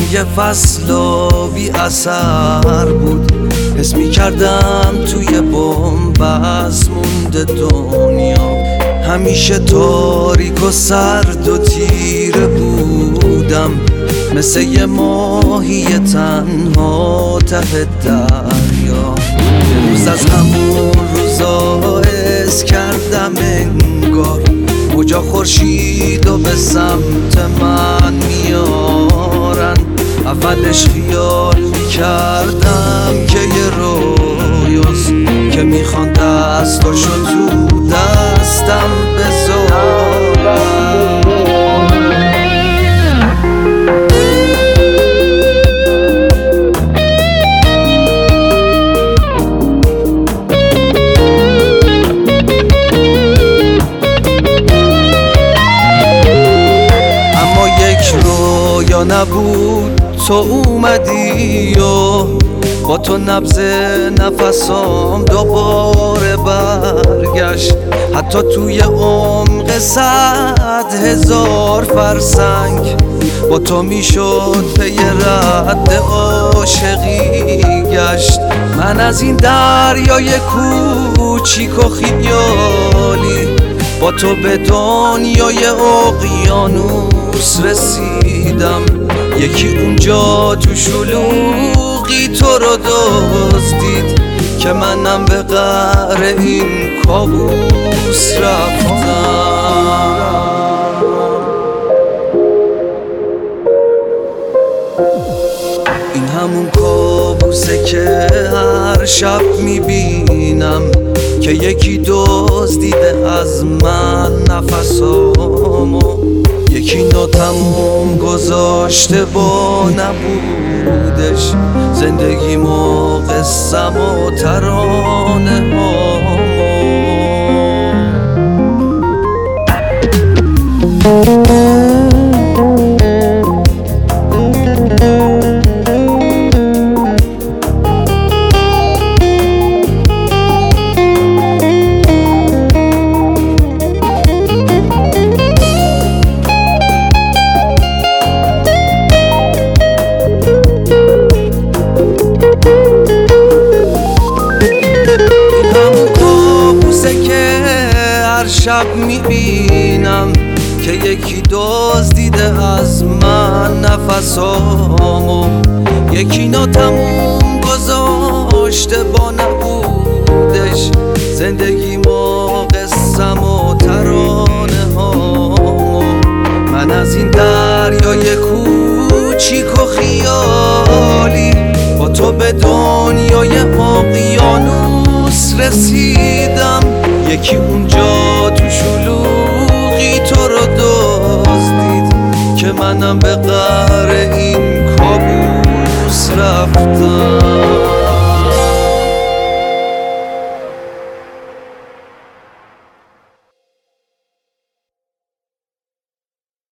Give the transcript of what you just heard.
یه فصل بی اثر بود، حس می کردم توی بن‌بست مونده دنیا. همیشه تاریک و سرد و تیره بودم، مثل یه ماهی تنها ته دریا. امروز از همون روزا حس کردم انگار موجا خورشیدو به سمت من میارن. اولش خیال میکردم که یه رویاست که میخوان دستاشو تو دستم بذارن. رویا نبود تو اومدی و با تو نبض نفسام دوباره برگشت. حتی توی عمق 100,000 فرسنگ با تو میشد پی رد عاشقی گشت. من از این دریای کوچیک و خیالی با تو به دنیای اقیانوس رسیدم. یکی اونجا تو شلوغی تو رو دزدید که منم به قعر این کابوس رفتم. این همون کابوسه که هر شب میبینم که یکی دزدیده از من نفسامو. یکی ناتموم گذاشته با نبودش زندگیمو، قصم و ترانه هامو. شب میبینم که یکی دزدیده از من نفسامو. یکی ناتموم گذاشته با نبودش زندگیمو، قصم و ترانه هامو. من از این دریای کوچیک و خیالی با تو به دنیای اقیانوس رسیدم. یکی اونجا تو شلوغی تو رو دزدید که منم به قعر این کابوس رفتم.